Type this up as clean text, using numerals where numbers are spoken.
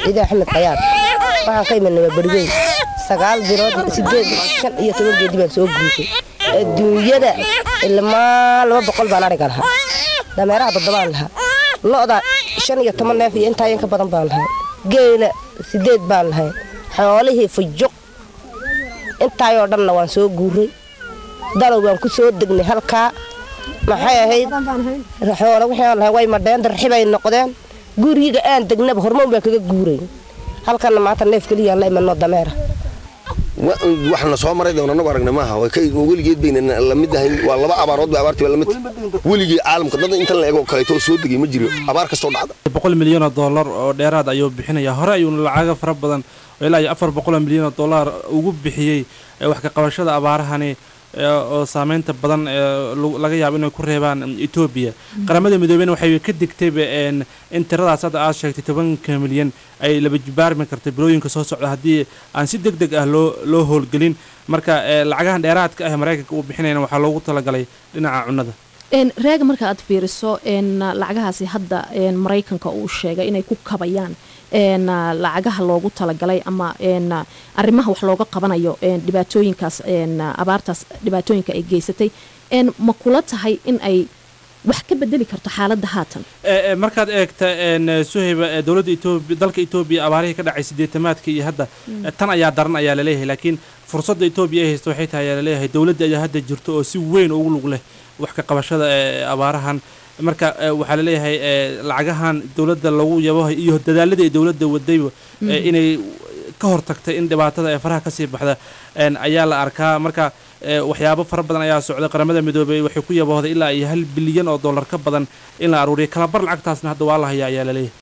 إذا حمد قياد ما قيمة إنه برجين سقال براد سجاد كان يتوقع جدي بسوق جوتي الدنيا ده اللي ما بقول بنارك لها ده ما راح بالضبط لها لا ده شن يتمنى في أنت ينك بدن بالها جيل سجاد بالها حواليه في الجق أنت يودنا وانسوق جوري ده لو بنكسر دقني هالكا ما هي رحنا وحنا هواي مدين درحبا النقدان جوري جان دقنا بهرمون بكذا جوري هالكا ما تنف كلي الله من الضميرة وحنا صومري دونا نبارك معها وكي ولي جد بين لما ده والله بقى عبارات بعبارتي ولا مت ولي عالم كذا أنت اللي أقول كليتو سود دقي مجري عبارك الصوت عاد $100 مليون ديراد أيوب بحنا يا هرايون العاقة فربضا إلا $400 مليون وجوب بحيي وحكي قواشة عبارهاني سامينta badan laga yaabo inay ku reebaan Ethiopia qaramada midoobay waxay ka digtay in tiradaas aad sheegtay 10 milyan ay laba jibaarmi kartay bilooyinka soo socda hadii aan si degdeg ah loo howlgelin marka lacagahan dheeraadka ah Mareykanka uu bixinayna waxa loogu talagalay dhinaca cunnada reega marka aad fiiriso lacagahaasi hadda Mareykanka uu sheegay inay ku kabayaan lacagaha loogu talagalay ama arrimaha wax looga qabanayo dhibaatooyinkaas abaartaas dhibaatooyinka ay geysatay ma kula tahay in ay wax ka bedeli karto xaaladda haatan markaad eegta Suhayba dawladda Ethiopia dalka Ethiopia abaarihii ka dhacay 80-aadkii iyo hadda tan ayaa daran ayaa la leeyahay laakiin fursadda Ethiopia ay haysto waxay tahay ayaa la leeyahay dawladda ayaa hadda jirto oo si weyn ugu lug leh wax ka qabashada abaarahan marka waxa la leeyahay lacagahan dawladda lagu yabahay iyo dadaalada ay dawladda wadayba inay ka hortagtay in dhibaatada ay faraha ka sii baxda ayaa la arkaa marka waxyaabo fara badan ayaa socda qaramada midoobay waxay ku yabooday ilaa $1 bilyan ka badan in la aruuriyo kala bar lacagtaasna hadda waa la hayaa ayaa la leeyahay